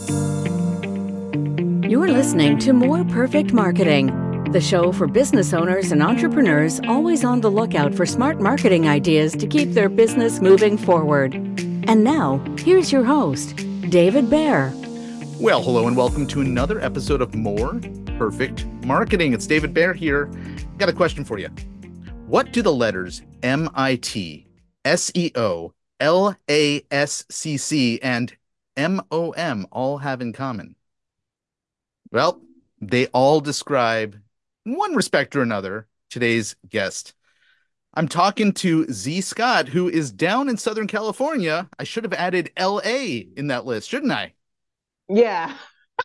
You're listening to More Perfect Marketing, the show for business owners and entrepreneurs always on the lookout for smart marketing ideas to keep their business moving forward. And now, here's your host, David Baer. Well, hello and welcome to another episode of More Perfect Marketing. It's David Baer here. Got a question for you. What do the letters MIT, SEO, LASCC, and MOM all have in common? Well, they all describe, in one respect or another, today's guest. I'm talking to Z Scott, who is down in Southern California. I should have added LA in that list, shouldn't I? Yeah.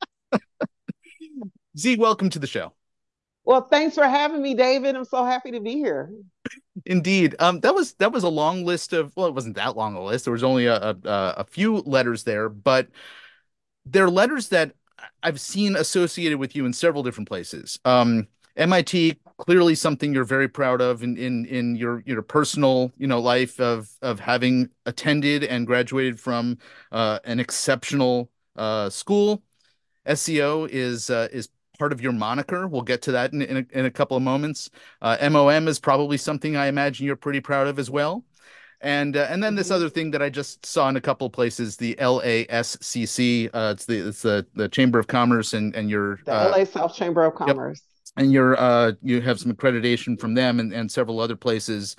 Z, welcome to the show. Well, thanks for having me, David. I'm so happy to be here. Indeed. That was a long list of, well, it wasn't that long a list. There was only a few letters there, but they're letters that I've seen associated with you in several different places. MIT, clearly something you're very proud of in your personal, life of having attended and graduated from an exceptional school. SEO is part of your moniker. We'll get to that in a couple of moments. MOM is probably something I imagine you're pretty proud of as well. And then this other thing that I just saw in a couple of places, the LASCC, it's the Chamber of Commerce and your The LA South Chamber of yep, Commerce. and you have some accreditation from them and several other places,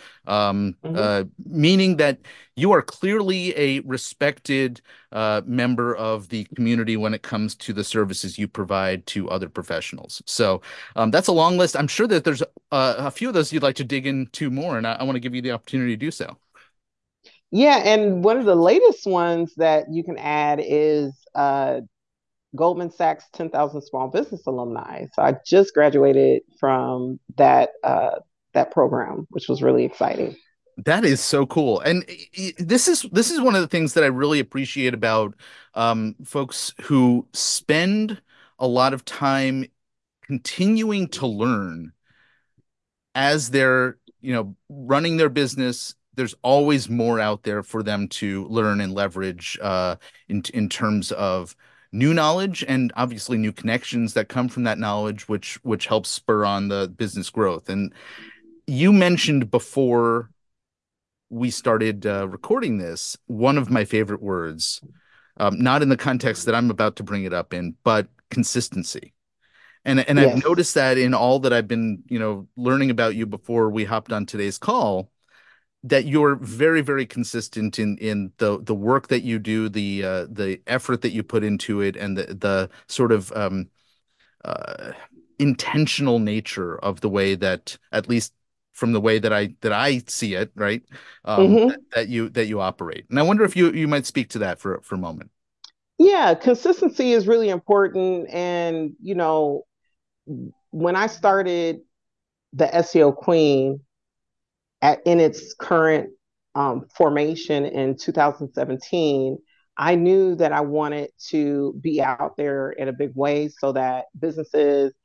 meaning that you are clearly a respected member of the community when it comes to the services you provide to other professionals. So that's a long list. I'm sure that there's a few of those you'd like to dig into more, and I want to give you the opportunity to do so. Yeah, and one of the latest ones that you can add is Goldman Sachs 10,000 Small Business Alumni. So I just graduated from that program, which was really exciting. That is so cool. And this is one of the things that I really appreciate about folks who spend a lot of time continuing to learn as they're, running their business. There's always more out there for them to learn and leverage in terms of new knowledge and obviously new connections that come from that knowledge, which helps spur on the business growth. And you mentioned before we started recording this, one of my favorite words, not in the context that I'm about to bring it up in, but consistency. And I've Yes. noticed that in all that I've been, learning about you before we hopped on today's call, that you're very, very consistent in the work that you do, the effort that you put into it, and the sort of uh, intentional nature of the way that, at least from the way that I see it, right? Hmm. That you operate. And I wonder if you might speak to that for a moment. Yeah, consistency is really important. And, when I started the SEO Queen in its current formation in 2017, I knew that I wanted to be out there in a big way so that businesses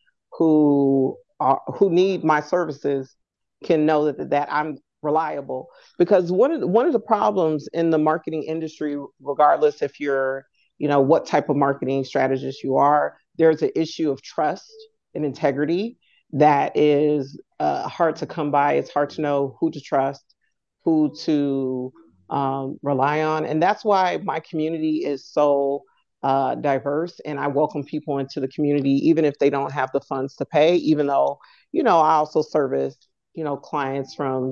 who need my services can know that I'm reliable. Because one of the problems in the marketing industry, regardless if you're what type of marketing strategist you are, there's an issue of trust and integrity that is hard to come by. It's hard to know who to trust, who to rely on. And that's why my community is so diverse. And I welcome people into the community, even if they don't have the funds to pay, even though, I also service, clients from,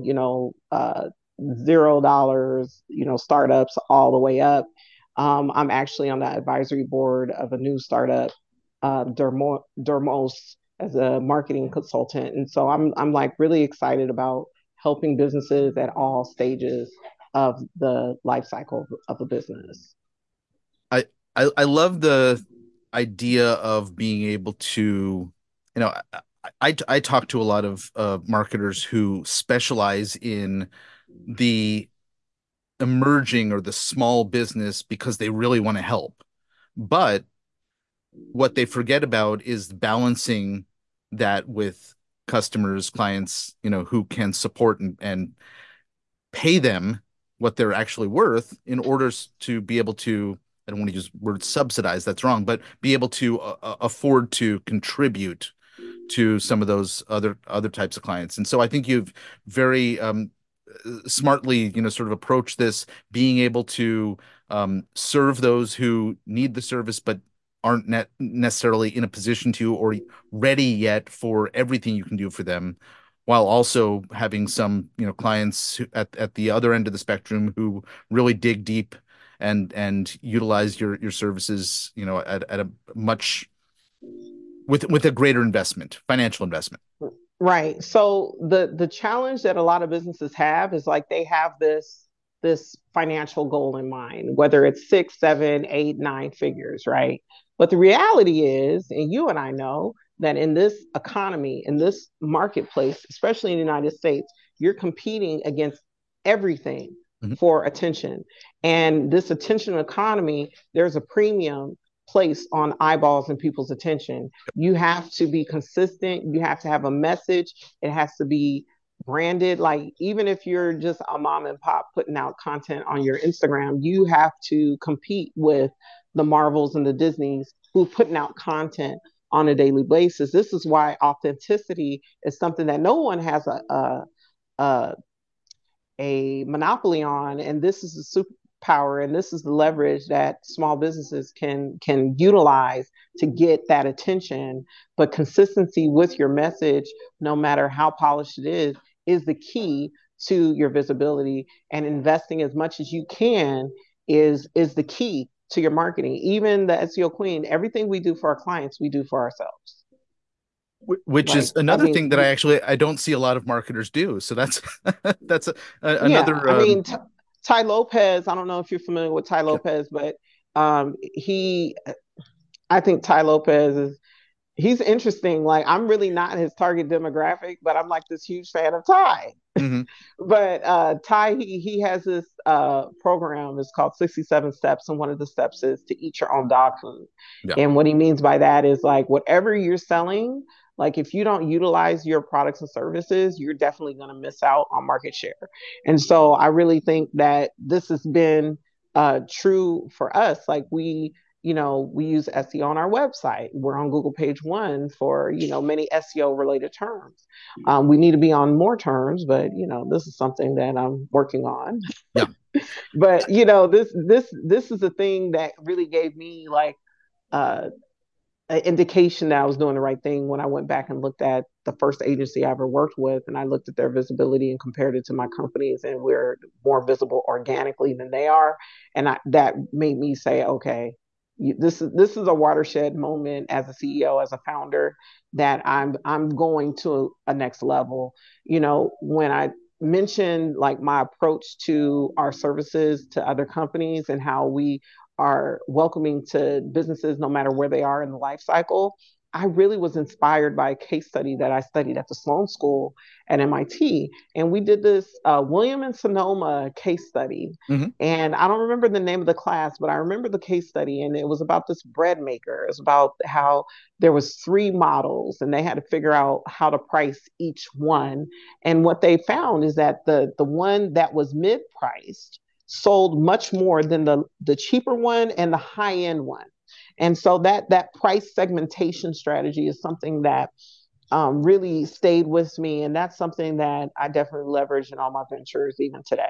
$0, startups all the way up. I'm actually on the advisory board of a new startup, Dermos, as a marketing consultant. And so I'm like really excited about helping businesses at all stages of the life cycle of a business. I I love the idea of being able to, you know, I talk to a lot of marketers who specialize in the emerging or the small business because they really want to help. But what they forget about is balancing that with customers, clients, who can support and pay them what they're actually worth in order to be able to I don't want to use the word subsidize, that's wrong, but be able to afford to contribute to some of those other types of clients. And so I think you've very smartly, sort of approached this, being able to serve those who need the service but aren't necessarily in a position to or ready yet for everything you can do for them, while also having some, clients at the other end of the spectrum who really dig deep and utilize your services, at a much with a greater investment, financial investment. Right. So the challenge that a lot of businesses have is like they have this financial goal in mind, whether it's six, seven, eight, nine figures, right? But the reality is, and you and I know that in this economy, in this marketplace, especially in the United States, you're competing against everything Mhm. for attention. And this attention economy, there's a premium placed on eyeballs and people's attention. You have to be consistent. You have to have a message. It has to be branded. Like, even if you're just a mom and pop putting out content on your Instagram, you have to compete with the Marvels and the Disneys who are putting out content on a daily basis. This is why authenticity is something that no one has a, a monopoly on, and this is a superpower, and this is the leverage that small businesses can utilize to get that attention. But consistency with your message, no matter how polished it is the key to your visibility. And investing as much as you can is the key to your marketing. Even the SEO queen, everything we do for our clients, we do for ourselves. Which is Like, I another thing that mean, I don't see a lot of marketers do. So that's that's yeah, another I mean, Tai Lopez, I don't know if you're familiar with Tai yeah. Lopez, but he, I think Tai Lopez is, he's interesting. Like, I'm really not his target demographic, but I'm like this huge fan of Tai. Hmm. But Tai, he has this program. It's called 67 Steps, and one of the steps is to eat your own dog food. Yeah. And what he means by that is like whatever you're selling, like if you don't utilize your products and services, you're definitely going to miss out on market share. And so I really think that this has been true for us. Like, we use SEO on our website. We're on Google page one for, many SEO related terms. We need to be on more terms, but this is something that I'm working on. Yeah. But this is a thing that really gave me like uh, an indication that I was doing the right thing when I went back and looked at the first agency I ever worked with, and I looked at their visibility and compared it to my companies, and we're more visible organically than they are, and that made me say, okay, this is a watershed moment as a CEO, as a founder, that I'm going to a next level. When I mentioned like my approach to our services to other companies and how we are welcoming to businesses no matter where they are in the life cycle, I really was inspired by a case study that I studied at the Sloan School at MIT. And we did this William and Sonoma case study. Hmm. And I don't remember the name of the class, but I remember the case study. And it was about this bread maker. It was about how there was three models and they had to figure out how to price each one. And what they found is that the one that was mid-priced sold much more than the cheaper one and the high end one. And so that price segmentation strategy is something that really stayed with me, and that's something that I definitely leverage in all my ventures even today.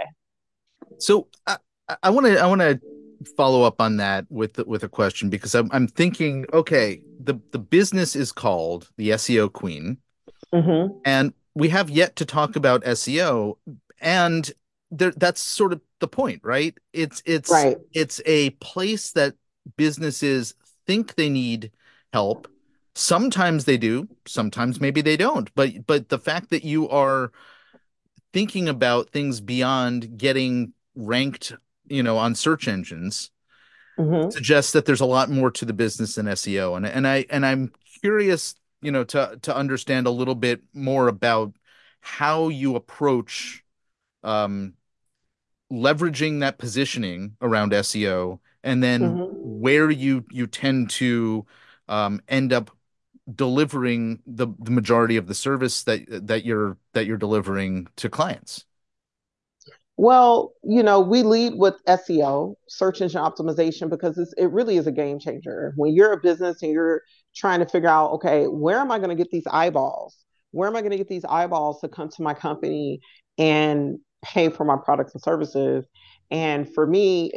So I want to follow up on that with a question, because I'm thinking, okay, the business is called the SEO Queen, Mm-hmm. and we have yet to talk about SEO, and that's sort of the point, right? Right. It's a place that businesses think they need help. Sometimes they do, sometimes maybe they don't. But the fact that you are thinking about things beyond getting ranked, on search engines Mm-hmm. suggests that there's a lot more to the business than SEO. And I'm curious, to understand a little bit more about how you approach um, leveraging that positioning around SEO, and then Mm-hmm. where you tend to end up delivering the majority of the service that you're delivering to clients. Well, we lead with SEO, search engine optimization, because it really is a game changer. When you're a business and you're trying to figure out, okay, where am I going to get these eyeballs? Where am I going to get these eyeballs to come to my company and pay for my products and services? And for me,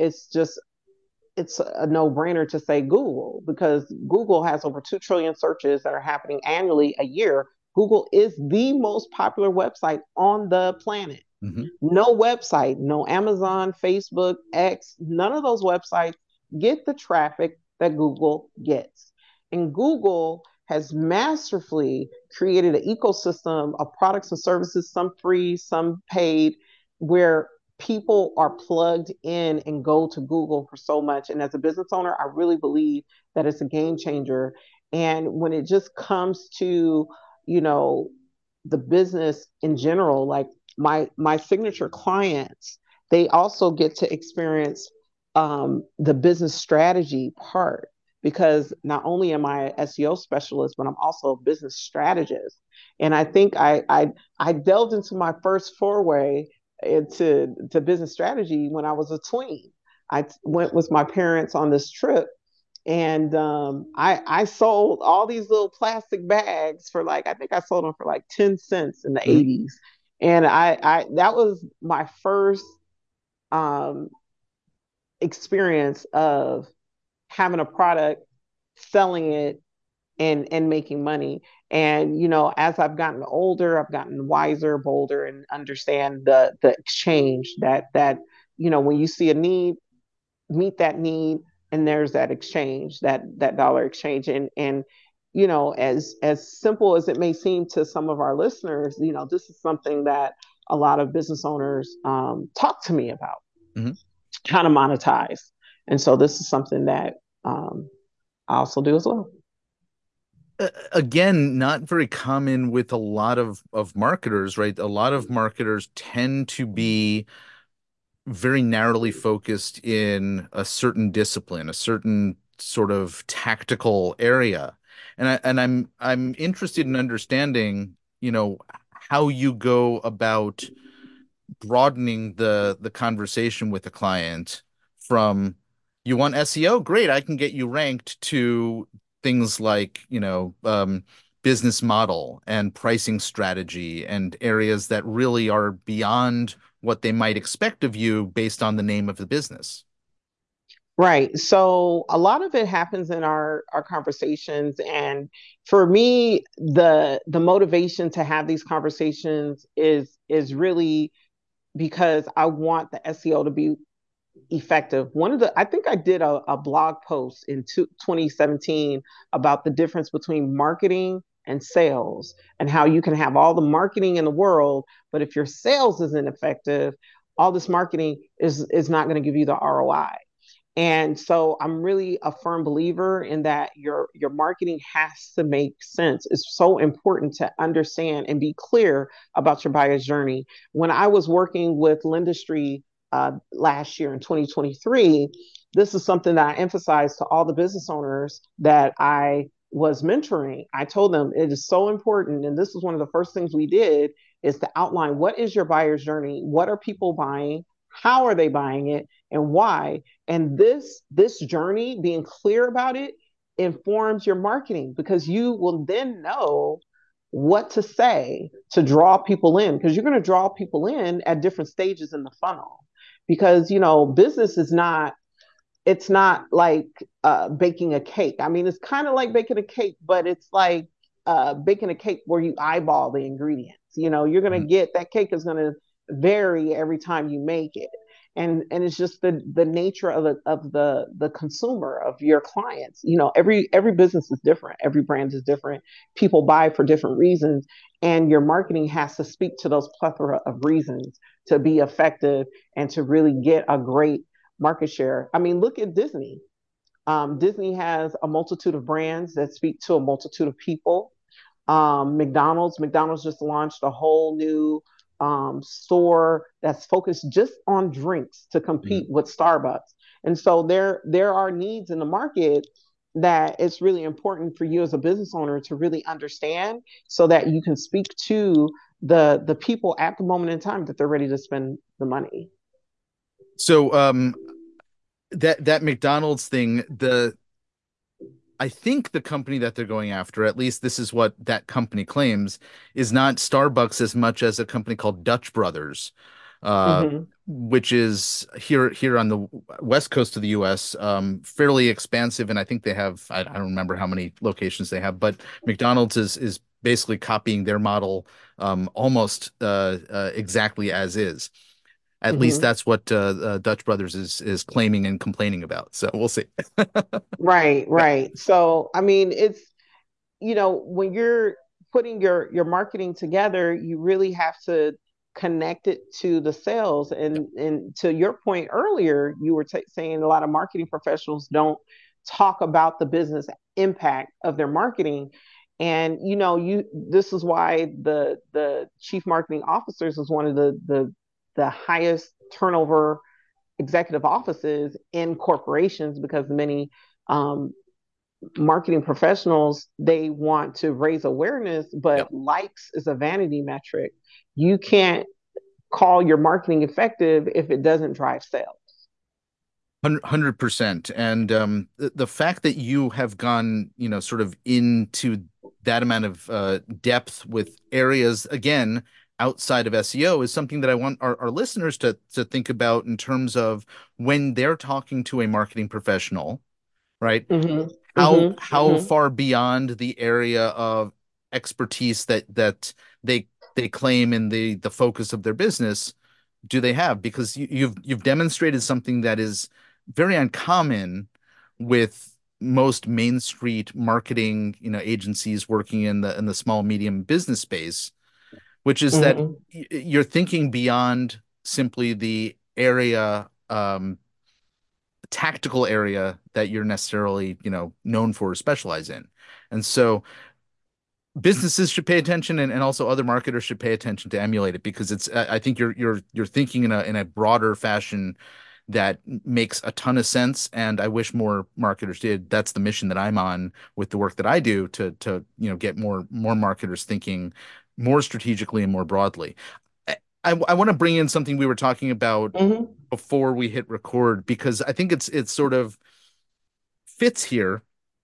it's a no-brainer to say Google, because Google has over 2 trillion searches that are happening annually a year. Google is the most popular website on the planet. Mm-hmm. No website, no Amazon, Facebook, X, none of those websites get the traffic that Google gets. And Google has masterfully created an ecosystem of products and services, some free, some paid, where people are plugged in and go to Google for so much. And as a business owner, I really believe that it's a game changer. And when it just comes to, you know, the business in general, like my signature clients, they also get to experience the business strategy part, because not only am I an SEO specialist, but I'm also a business strategist. And I think I delved into my first foray into business strategy when I was a tween. I went with my parents on this trip, and I sold all these little plastic bags for, like, I think I sold them for like 10 cents in the Mm-hmm. 80s. And I that was my first um, experience of having a product, selling it, and making money. And as I've gotten older, I've gotten wiser, bolder, and understand the exchange that when you see a need, meet that need, and there's that exchange, that dollar exchange. And as simple as it may seem to some of our listeners, this is something that a lot of business owners talk to me about, Mm-hmm. how to monetize. And so this is something that I also do as well. Again, not very common with a lot of marketers, right? A lot of marketers tend to be very narrowly focused in a certain discipline, a certain sort of tactical area. And I'm interested in understanding, how you go about broadening the conversation with the client from, you want SEO? Great, I can get you ranked, to things like, business model and pricing strategy and areas that really are beyond what they might expect of you based on the name of the business. Right. So a lot of it happens in our conversations. And for me, the motivation to have these conversations is really because I want the SEO to be effective. I think I did a blog post in 2017 about the difference between marketing and sales, and how you can have all the marketing in the world, but if your sales isn't effective, all this marketing is not going to give you the ROI. And so I'm really a firm believer in that your marketing has to make sense. It's so important to understand and be clear about your buyer's journey. When I was working with Lindustry last year in 2023, this is something that I emphasized to all the business owners that I was mentoring. I told them it is so important, and this is one of the first things we did, is to outline what is your buyer's journey, what are people buying, how are they buying it, and why. And this journey, being clear about it, informs your marketing, because you will then know what to say to draw people in, because you're going to draw people in at different stages in the funnel. Because business is not, it's not like baking a cake. I mean, it's kind of like baking a cake, but it's like baking a cake where you eyeball the ingredients. You're going to get, that cake is going to vary every time you make it. And it's just the nature of the consumer, of your clients. Every business is different, every brand is different, people buy for different reasons, and your marketing has to speak to those plethora of reasons to be effective and to really get a great market share. I mean, look at Disney. Disney has a multitude of brands that speak to a multitude of people. McDonald's just launched a whole new store that's focused just on drinks to compete Mm-hmm. with Starbucks. And so there are needs in the market that it's really important for you as a business owner to really understand, so that you can speak to the people at the moment in time that they're ready to spend the money. So that McDonald's thing, I think the company that they're going after, at least this is what that company claims, is not Starbucks as much as a company called Dutch Brothers, uh, Mm-hmm. which is here on the west coast of the U.S., fairly expansive, and I think they have I don't remember how many locations they have, but McDonald's is basically copying their model almost exactly as is. At least Mm-hmm. that's what Dutch Brothers is claiming and complaining about. So we'll see. Right, right. So, I mean, it's, when you're putting your marketing together, you really have to connect it to the sales. And to your point earlier, you were saying a lot of marketing professionals don't talk about the business impact of their marketing. And this is why the chief marketing officers is one of the highest turnover executive offices in corporations, because many um, marketing professionals, they want to raise awareness, but Yep. likes is a vanity metric. You can't call your marketing effective if it doesn't drive sales. 100%. And the fact that you have gone, sort of into that amount of depth with areas, again, outside of SEO is something that I want our listeners to think about in terms of when they're talking to a marketing professional, right? Mm-hmm. How Mm-hmm. far beyond the area of expertise that they claim in the focus of their business do they have? Because you've demonstrated something that is very uncommon with most Main Street marketing, agencies working in the small medium business space, which is that Mm-hmm. you're thinking beyond simply the area, tactical area that you're necessarily, known for or specialize in. And so businesses should pay attention, and also other marketers should pay attention to emulate it, because it's I think you're thinking in a broader fashion that makes a ton of sense, and I wish more marketers did. That's the mission that I'm on with the work that I do to get more marketers thinking more strategically and more broadly. I want to bring in something we were talking about Mm-hmm. before we hit record, because I think it's sort of fits here.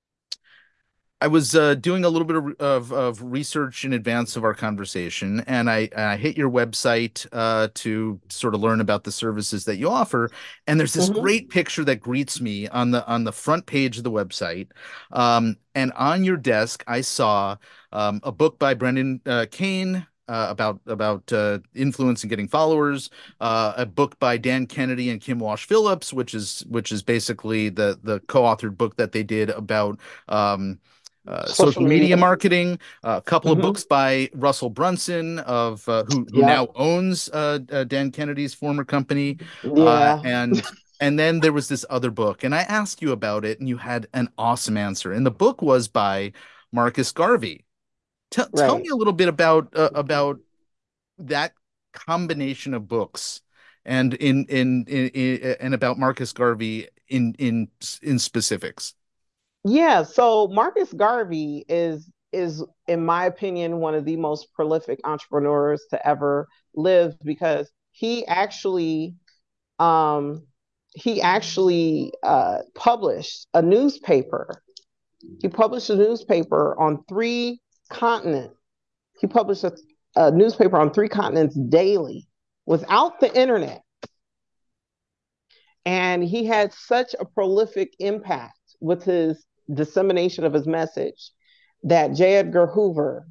I was doing a little bit of research in advance of our conversation, and I hit your website to sort of learn about the services that you offer. And there's this Mm-hmm. great picture that greets me on the front page of the website. And on your desk, I saw a book by Brendan Kane. About influence and getting followers, a book by Dan Kennedy and Kim Walsh Phillips, which is basically the co-authored book that they did about Social social media media. marketing, a couple of Mm-hmm. books by Russell Brunson of who now Yep. owns Dan Kennedy's former company, uh, Yeah. and and then there was this other book, and I asked you about it, and you had an awesome answer. And the book was by Marcus Garvey. Tell me Right. a little bit about that combination of books, and and about Marcus Garvey in specifics. Yeah. So Marcus Garvey is in my opinion one of the most prolific entrepreneurs to ever live, because um he actually published a newspaper. He published a newspaper on three continents. He published a newspaper on three continents daily without the internet. And he had such a prolific impact with his dissemination of his message that J. Edgar Hoover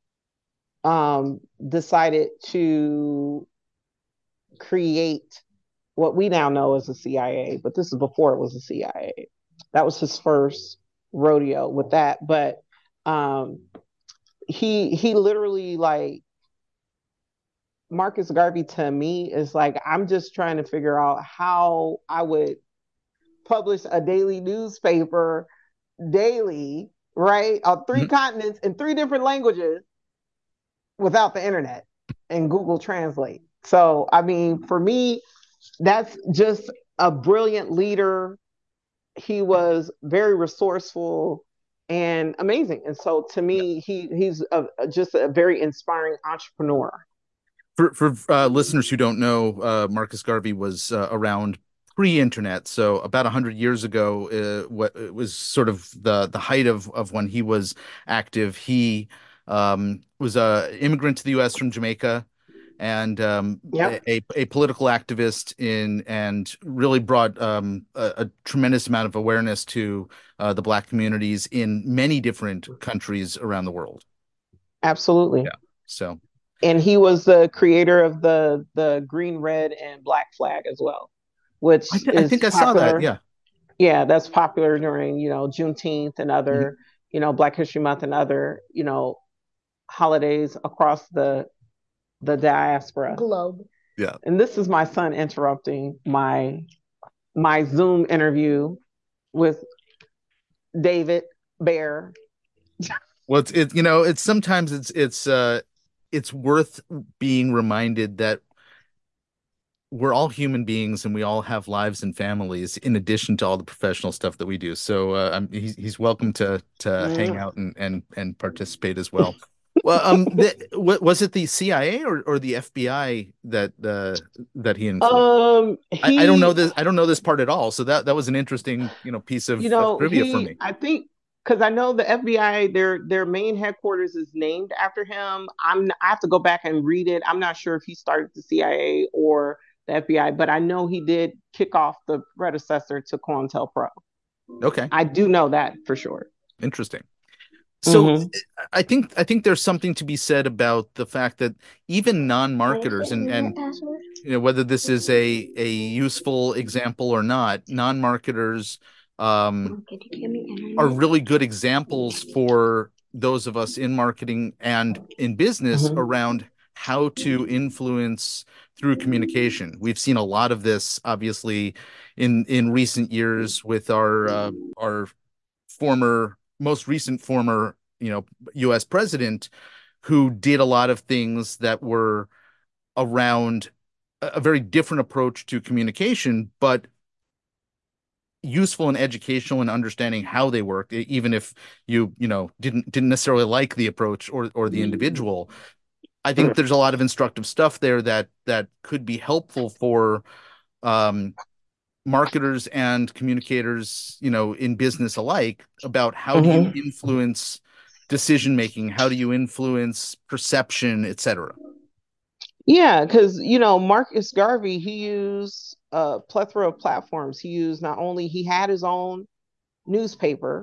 decided to create what we now know as the CIA, but this is before it was the CIA. That was his first rodeo with that. But um, he literally, like, Marcus Garvey to me is like, I'm just trying to figure out how I would publish a daily newspaper daily, right, on three Mhm. continents in three different languages without the internet and Google Translate. So, I mean, for me, that's just a brilliant leader. He was very resourceful, and amazing. And so to Yeah. me, he's just a very inspiring entrepreneur. For listeners who don't know, Marcus Garvey was around pre-internet, so about 100 years ago. What it was sort of the height of when he was active. He was a immigrant to the U.S. from Jamaica, and Yep, a political activist in and really brought a tremendous amount of awareness to the Black communities in many different countries around the world. absolutely. Yeah. So And he was the creator of the green, red, and black flag as well, which I is think I saw that. popular. Yeah. Yeah, that's popular during Juneteenth and Mhm. other Black History Month and other holidays across the diaspora globe. Yeah. And this is my son interrupting my Zoom interview with David Bear. Well, it's sometimes it's worth being reminded that we're all human beings and we all have lives and families in addition to all the professional stuff that we do. So he's welcome to hang Mm. out and participate as well. Well, was it the CIA or the FBI that he influenced? I don't know He this. I don't know this part at all. So that was an interesting, piece of trivia for me. I think because I know the FBI, their main headquarters is named after him. I have to go back and read it. I'm not sure if he started the CIA or the FBI, but I know he did kick off the predecessor to COINTELPRO. Okay, I do know that for sure. interesting. So Mm-hmm. I think there's something to be said about the fact that even non-marketers and whether this is a useful example or not, non-marketers um, are really good examples for those of us in marketing and in business Mm-hmm. around how to influence through communication. We've seen a lot of this, obviously, in recent years with our most recent former, U.S. president, who did a lot of things that were around a very different approach to communication, but useful and educational in understanding how they work, even if you didn't necessarily like the approach or the individual. I think there's a lot of instructive stuff there that could be helpful for um, marketers and communicators, in business alike, about how do you Mm-hmm. influence decision making, how do you influence perception, etc. Yeah, because Marcus Garvey, he used a plethora of platforms. He used not only he had his own newspaper.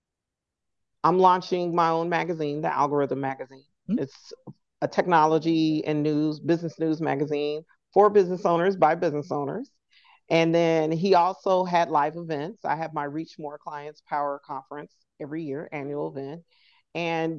I'm launching my own magazine, the Algorithm Magazine. It's a technology and business news magazine for business owners by business owners. And then he also had live events. I have my Reach More Clients Power Conference every year, annual event. And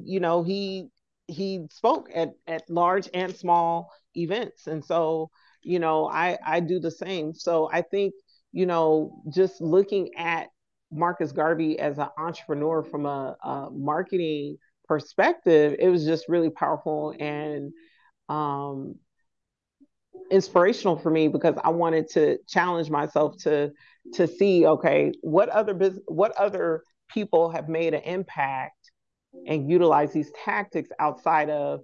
he spoke at large and small events. And so, I do the same. So I think, just looking at Marcus Garvey as an entrepreneur from a marketing perspective, it was just really powerful and um, inspirational for me because I wanted to challenge myself to see, okay, what other people have made an impact and utilize these tactics outside of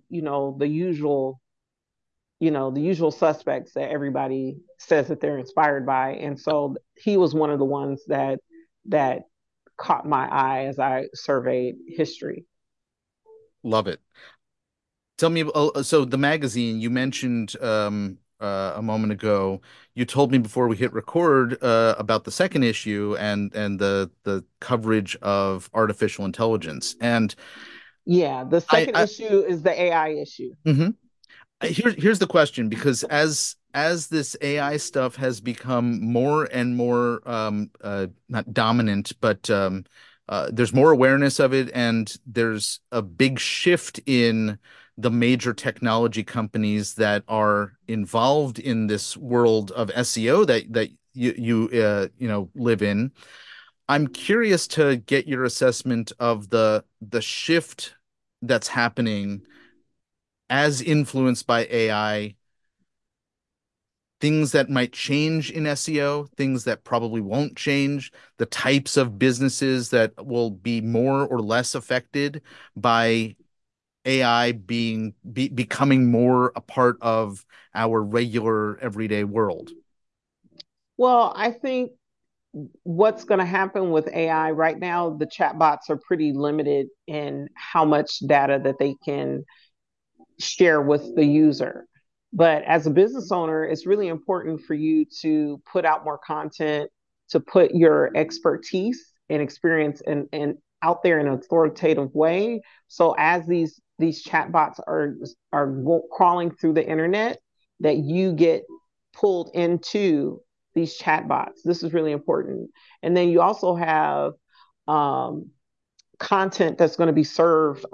the usual suspects that everybody says that they're inspired by. And so he was one of the ones that caught my eye as I surveyed history. Love it. Tell me, so the magazine you mentioned a moment ago, you told me before we hit record about the second issue and the coverage of artificial intelligence. And Yeah, the second I issue is the AI issue. mhm. Here's the question, because as this AI stuff has become more and more not dominant, but there's more awareness of it, and there's a big shift in the major technology companies that are involved in this world of SEO that you live in. I'm curious to get your assessment of the shift that's happening as influenced by AI, things that might change in SEO, things that probably won't change, the types of businesses that will be more or less affected by AI becoming more a part of our regular everyday world? Well, I think what's going to happen with AI right now, the chatbots are pretty limited in how much data that they can share with the user. But as a business owner, it's really important for you to put out more content, to put your expertise and experience and out there in an authoritative way. So as these chatbots are crawling through the internet, that you get pulled into these chatbots. This is really important. And then you also have um, content that's going to be served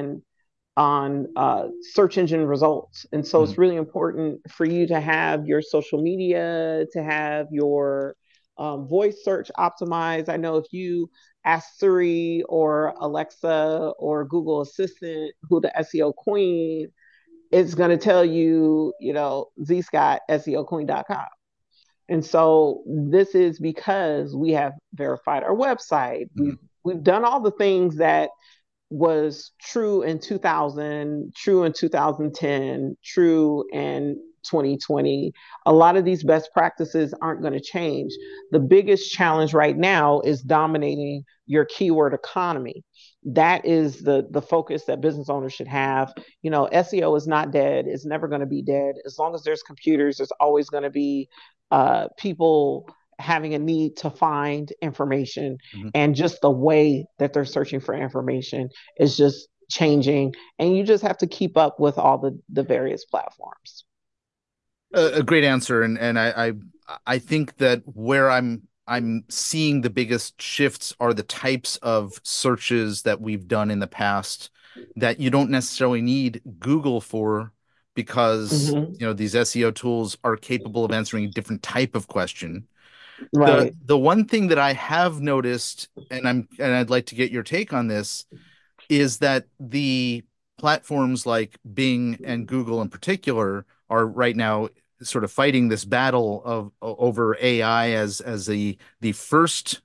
on search engine results. And so Mhm. it's really important for you to have your social media, to have your voice search optimized. I know if you ask Siri or Alexa or Google Assistant who the SEO queen, it's going to tell you, zscott.seoqueen.com. And so this is because we have verified our website. Mhm. We've done all the things that was true in 2000, true in 2010, true in 2020. A lot of these best practices aren't going to change. The biggest challenge right now is dominating your keyword economy. That is the focus that business owners should have. SEO is not dead. It's never going to be dead. As long as there's computers, there's always going to be people having a need to find information, Mhm. and just the way that they're searching for information is just changing, and you just have to keep up with all the various platforms. A great answer, and I think that where I'm seeing the biggest shifts are the types of searches that we've done in the past that you don't necessarily need Google for, because Mm-hmm. these SEO tools are capable of answering a different type of question. The Right. the one thing that I have noticed, and I'd like to get your take on this, is that the platforms like Bing and Google in particular are right now sort of fighting this battle of over AI as the first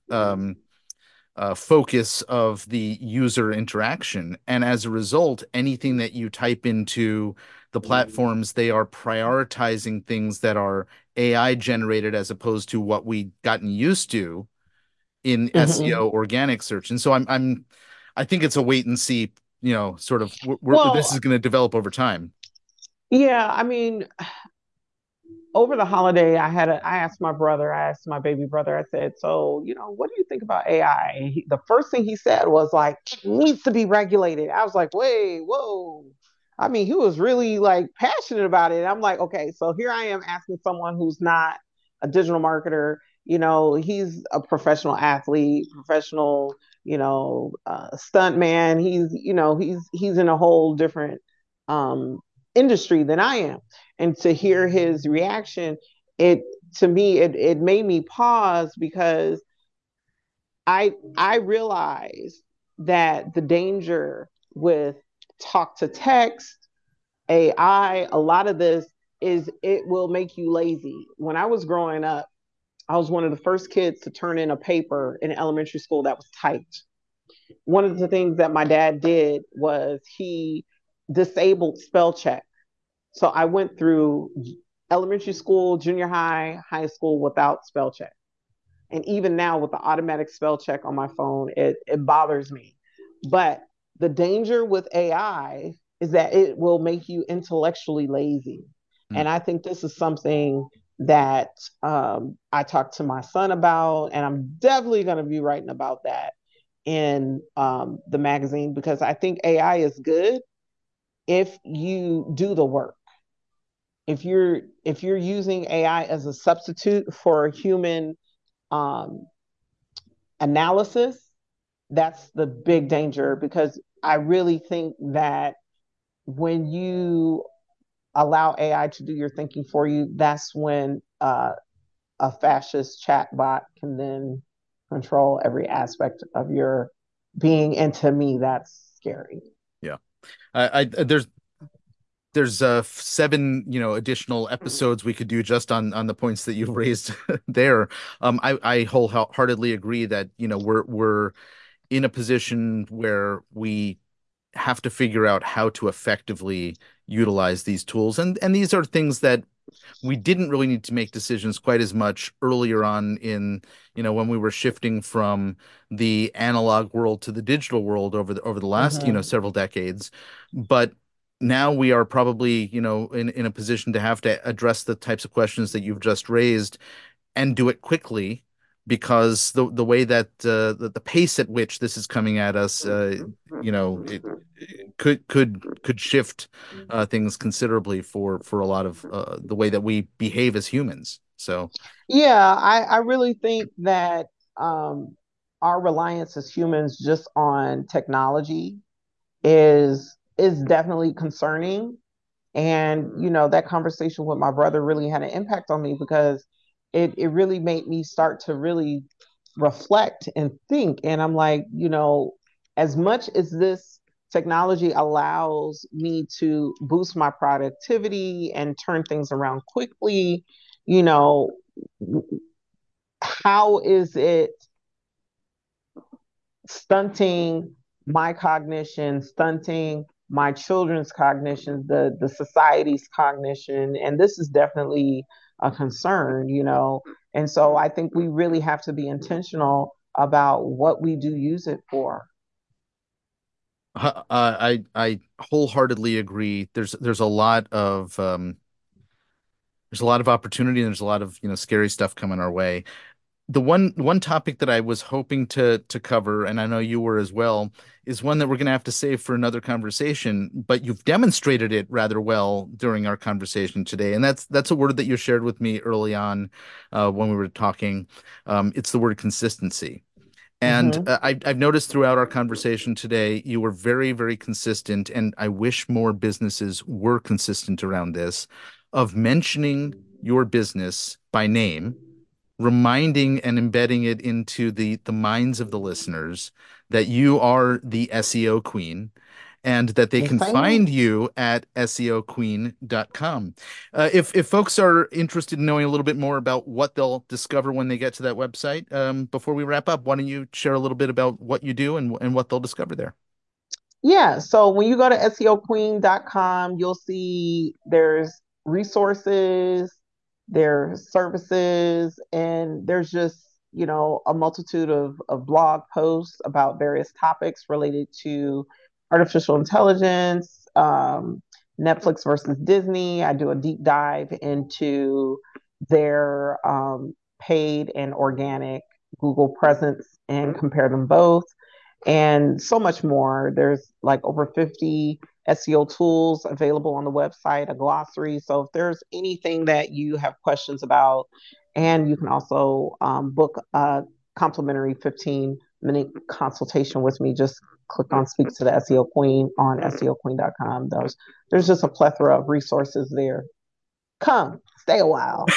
focus of the user interaction. And as a result, anything that you type into the platforms, they are prioritizing things that are AI generated as opposed to what we gotten used to in Mm-hmm. SEO organic search. And so I think it's a wait and see, sort of this Well, is going to develop over time. yeah, I mean, over the holiday, I asked my brother, I asked my baby brother, I said, so, what do you think about AI? And the first thing he said was like, it needs to be regulated. I was like, wait, whoa. I mean, he was really like passionate about it. I'm like, okay, so here I am asking someone who's not a digital marketer. He's a professional athlete, professional, stunt man. He's in a whole different um, industry than I am. And to hear his reaction, it to me it made me pause, because I realized that the danger with talk to text, AI, a lot of this is it will make you lazy. When I was growing up, I was one of the first kids to turn in a paper in elementary school that was typed. One of the things that my dad did was he disabled spell check. So I went through elementary school, junior high, high school without spell check. And even now with the automatic spell check on my phone, it bothers me. But the danger with AI is that it will make you intellectually lazy. Mm. And I think this is something that I talked to my son about, and I'm definitely going to be writing about that in the magazine, because I think AI is good if you do the work. If you're using AI as a substitute for human um, analysis, that's the big danger, because I really think that when you allow AI to do your thinking for you, that's when a fascist chatbot can then control every aspect of your being. And to me, that's scary. Yeah. There's there's 7, additional episodes we could do just on the points that you've raised there. I wholeheartedly agree that, we're in a position where we have to figure out how to effectively utilize these tools. And these are things that we didn't really need to make decisions quite as much earlier on in, when we were shifting from the analog world to the digital world over the last, several decades. But now we are probably, in a position to have to address the types of questions that you've just raised and do it quickly, because the way that the pace at which this is coming at us, it could shift things considerably for a lot of the way that we behave as humans. So Yeah, I really think that our reliance as humans just on technology is definitely concerning. And, that conversation with my brother really had an impact on me, because it really made me start to really reflect and think. And I'm like, as much as this technology allows me to boost my productivity and turn things around quickly, you know, how is it stunting my cognition, stunting my children's cognition, the society's cognition? And this is definitely a concern. And so I think we really have to be intentional about what we do use it for. I wholeheartedly agree. There's a lot of opportunity, and there's a lot of scary stuff coming our way. The one topic that I was hoping to cover, and I know you were as well, is one that we're going to have to save for another conversation. But you've demonstrated it rather well during our conversation today, and that's a word that you shared with me early on when we were talking. It's the word consistency. And Mm-hmm. I've noticed throughout our conversation today, you were very, very consistent, and I wish more businesses were consistent around this, of mentioning your business by name, reminding and embedding it into the minds of the listeners that you are the SEO queen, and that they can Yes, I am. find you at seoqueen.com. If folks are interested in knowing a little bit more about what they'll discover when they get to that website, before we wrap up, why don't you share a little bit about what you do and what they'll discover there? Yeah. So when you go to seoqueen.com, you'll see there's resources, there's services, and there's just, a multitude of blog posts about various topics related to artificial intelligence, Netflix versus Disney. I do a deep dive into their paid and organic Google presence and compare them both, and so much more. There's like over 50 SEO tools available on the website, a glossary. So if there's anything that you have questions about, and you can also book a complimentary 15-minute consultation with me, just click on Speak to the SEO Queen on SEOqueen.com. There's just a plethora of resources there. Come, stay a while.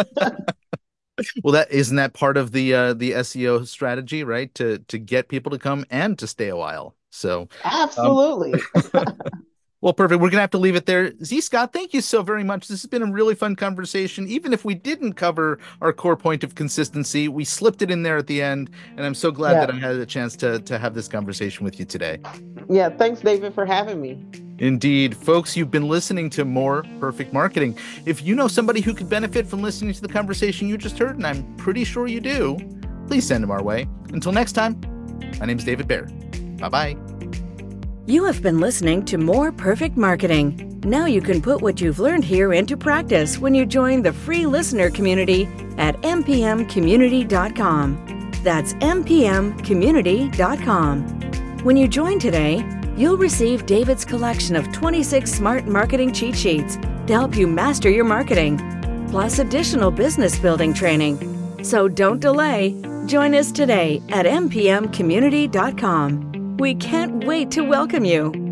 Well, that isn't that part of the SEO strategy, right? To get people to come and to stay a while. So, um, Absolutely. well, perfect. We're gonna have to leave it there. Z Scott, thank you so very much. This has been a really fun conversation. Even if we didn't cover our core point of consistency, we slipped it in there at the end, and I'm so glad that Yeah. I had a chance to have this conversation with you today. Yeah. Thanks, David, for having me. Indeed. Folks, you've been listening to More Perfect Marketing. If you know somebody who could benefit from listening to the conversation you just heard, and I'm pretty sure you do, please send them our way. Until next time, my name is David Baird. Bye-bye. You have been listening to More Perfect Marketing. Now you can put what you've learned here into practice when you join the free listener community at mpmcommunity.com. That's mpmcommunity.com. When you join today, you'll receive David's collection of 26 smart marketing cheat sheets to help you master your marketing, plus additional business building training. So don't delay. Join us today at mpmcommunity.com. We can't wait to welcome you.